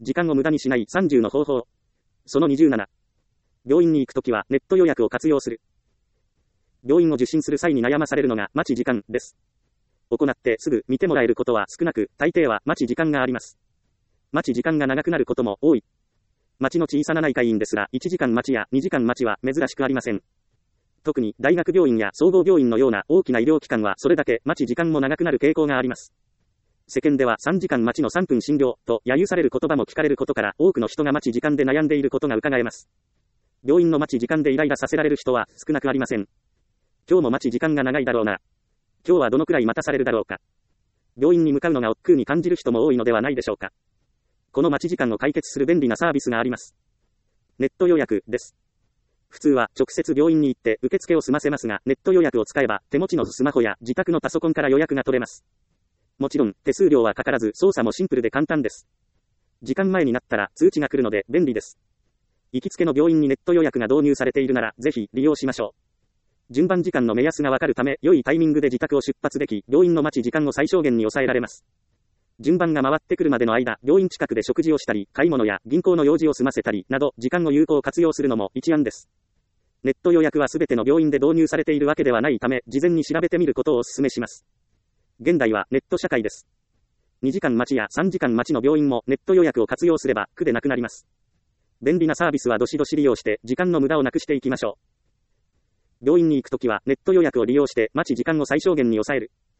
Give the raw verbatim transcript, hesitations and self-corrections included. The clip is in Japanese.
時間を無駄にしないさんじゅうの方法。そのにじゅうなな。病院に行くときはネット予約を活用する。病院を受診する際に悩まされるのが待ち時間です。行ってすぐ見てもらえることは少なく、大抵は待ち時間があります。待ち時間が長くなることも多い。町の小さな内科医院ですらいちじかん待ちやにじかん待ちは珍しくありません。特に大学病院や総合病院のような大きな医療機関はそれだけ待ち時間も長くなる傾向があります。世間ではさんじかん待ちのさんぷん診療と揶揄される言葉も聞かれることから多くの人が待ち時間で悩んでいることが伺えます。病院の待ち時間でイライラさせられる人は少なくありません。今日も待ち時間が長いだろうな。今日はどのくらい待たされるだろうか。病院に向かうのが億劫に感じる人も多いのではないでしょうか。この待ち時間を解決する便利なサービスがあります。ネット予約です。普通は直接病院に行って受付を済ませますが、ネット予約を使えば手持ちのスマホや自宅のパソコンから予約が取れます。もちろん手数料はかからず操作もシンプルで簡単です。時間前になったら通知が来るので便利です。行きつけの病院にネット予約が導入されているならぜひ利用しましょう。順番時間の目安がわかるため良いタイミングで自宅を出発でき、病院の待ち時間を最小限に抑えられます。順番が回ってくるまでの間、病院近くで食事をしたり、買い物や銀行の用事を済ませたりなど時間を有効活用するのも一案です。ネット予約はすべての病院で導入されているわけではないため、事前に調べてみることをお勧めします。現代はネット社会です。にじかん待ちやさんじかん待ちの病院もネット予約を活用すれば苦でなくなります。便利なサービスはどしどし利用して時間の無駄をなくしていきましょう。病院に行くときはネット予約を利用して待ち時間を最小限に抑える。